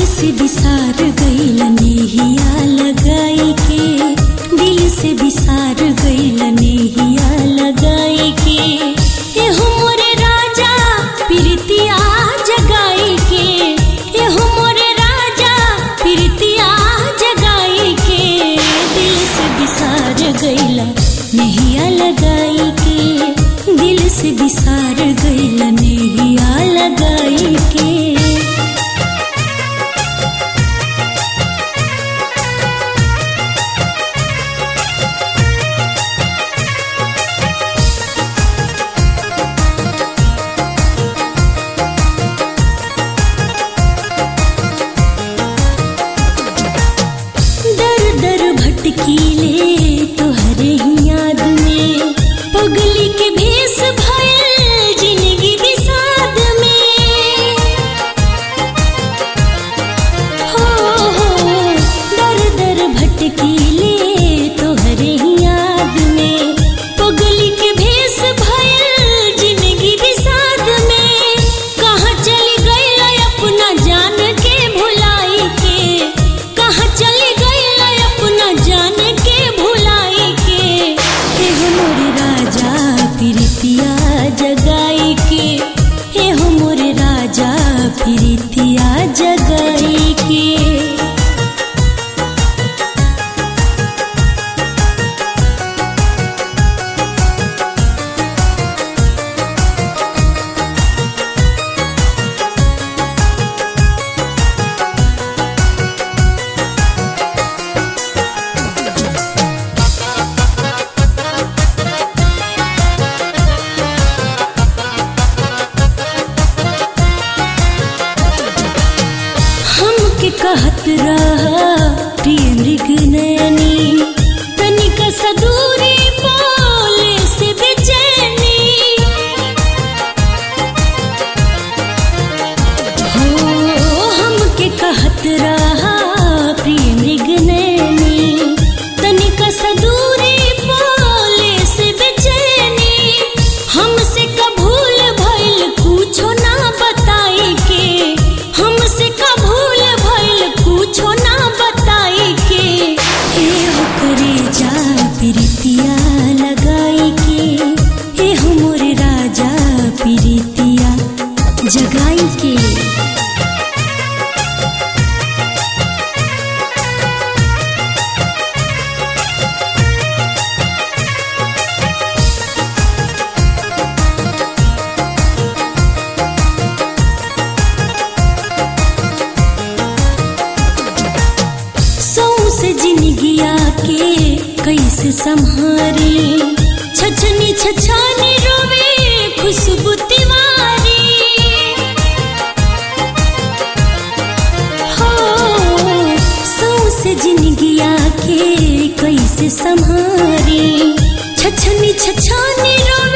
से बिसार गइल नेहिया लगाई के, दिल से बिसार गइल नेहिया लगाई के। एहो मोरे राजा प्रीतिया जगाई के, एहो मोरे राजा प्रीतिया जगाई के। दिल से बिसार गइल नेहिया लगाई के, दिल से बिसार गइल नेहिया लगाई के। दर दर भटकीले तोहरे याद में, पगली के भेष भइल जिंदगी विषाद में। हो दर दर भटकीले तोहरे याद में, पगली के भेष भइल जिंदगी विषाद में। कहाँ चली गइल अपना जान के भुलाई के, कहाँ चली गइल अपना जान के भुलाई के। एहो मोरे राजा प्रीतिया जगाई के, एहो मोरे राजा प्रीतिया जगाई के। हमके कहत रहा प्रिय मृग नयनी, तनिक सा दूरी बोले से बेचैनी। हो हमके कहत रहा प्रिय मृग नयनी, तनिक सा दूरी बोले से बेचैनी। हमसे का भूल भइल कुछो ना बताई के, हमसे का भूल भइल कुछो ना बताई के। एहो करेजा प्रीतिया लगाई के, एहो मोरे राजा प्रीतिया जगाई के। से जिंदगिया के कैसे संहारी, छछनी छछानी रोवे खुशबू तिवारी। हो से जिंदगिया के कैसे संहारी, छछनी छछानी रोवे